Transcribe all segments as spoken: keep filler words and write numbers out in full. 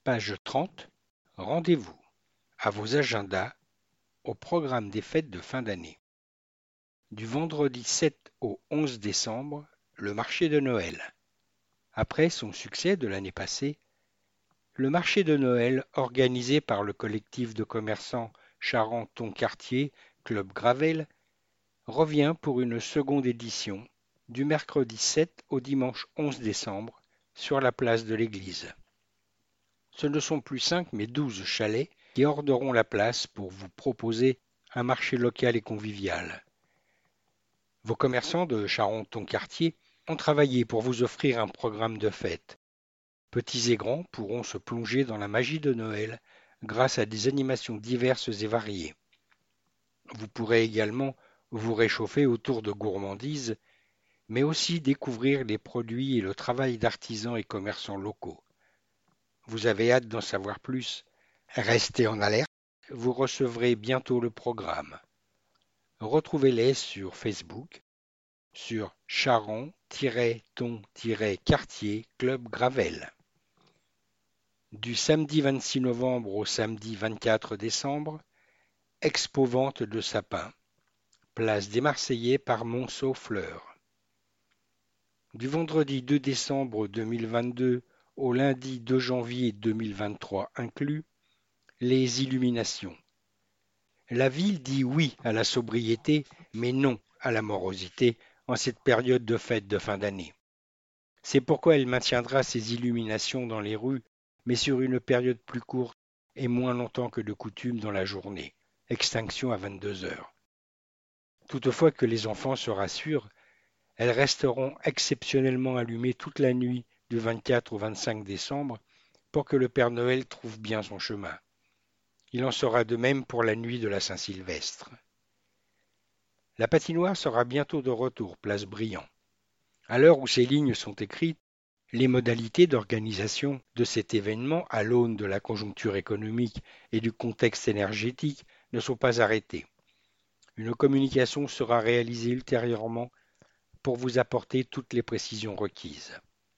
Page trente. Rendez-vous à vos agendas au programme des fêtes de fin d'année. Du vendredi sept au onze décembre, le marché de Noël. Après son succès de l'année passée, le marché de Noël organisé par le collectif de commerçants Charenton-Cartier Club Gravel revient pour une seconde édition du mercredi sept au dimanche onze décembre sur la place de l'église. Ce ne sont plus cinq mais douze chalets qui orneront la place pour vous proposer un marché local et convivial. Vos commerçants de Charenton-Cartier ont travaillé pour vous offrir un programme de fête. Petits et grands pourront se plonger dans la magie de Noël grâce à des animations diverses et variées. Vous pourrez également vous réchauffer autour de gourmandises, mais aussi découvrir les produits et le travail d'artisans et commerçants locaux. Vous avez hâte d'en savoir plus? Restez en alerte, vous recevrez bientôt le programme. Retrouvez-les sur Facebook, sur Charon-Ton-Cartier Club Gravel. Du samedi vingt-six novembre au samedi vingt-quatre décembre, expo-vente de sapins, place des Marseillais par Monceau-Fleurs. Du vendredi deux décembre deux mille vingt-deux au lundi deux janvier deux mille vingt-trois inclus, les illuminations. La ville dit oui à la sobriété, mais non à la morosité en cette période de fête de fin d'année. C'est pourquoi elle maintiendra ses illuminations dans les rues, mais sur une période plus courte et moins longtemps que de coutume dans la journée, extinction à vingt-deux heures. Toutefois que les enfants se rassurent, elles resteront exceptionnellement allumées toute la nuit du vingt-quatre au vingt-cinq décembre pour que le Père Noël trouve bien son chemin. Il en sera de même pour la nuit de la Saint-Sylvestre. La patinoire sera bientôt de retour, place Briand. À l'heure où ces lignes sont écrites, les modalités d'organisation de cet événement à l'aune de la conjoncture économique et du contexte énergétique ne sont pas arrêtées. Une communication sera réalisée ultérieurement pour vous apporter toutes les précisions requises.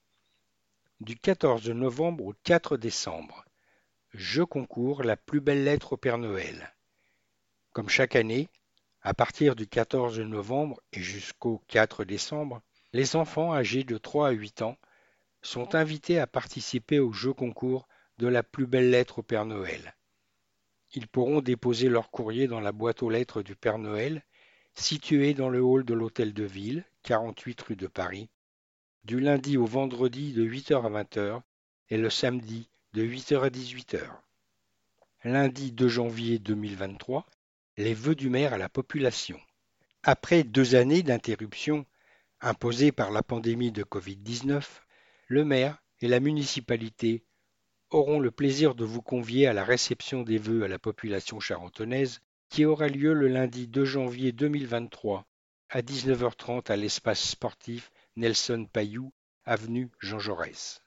Du quatorze novembre au quatre décembre, je concours la plus belle lettre au Père Noël. Comme chaque année, à partir du quatorze novembre et jusqu'au quatre décembre, les enfants âgés de trois à huit ans sont invités à participer au jeu concours de la plus belle lettre au Père Noël. Ils pourront déposer leur courrier dans la boîte aux lettres du Père Noël, située dans le hall de l'Hôtel de Ville, quarante-huit rue de Paris, du lundi au vendredi de huit heures à vingt heures et le samedi de huit heures à dix-huit heures. Lundi deux janvier deux mille vingt-trois, les vœux du maire à la population. Après deux années d'interruption imposée par la pandémie de covid dix-neuf, le maire et la municipalité auront le plaisir de vous convier à la réception des vœux à la population charentonnaise qui aura lieu le lundi deux janvier deux mille vingt-trois à dix-neuf heures trente à l'espace sportif Nelson Payou, avenue Jean Jaurès.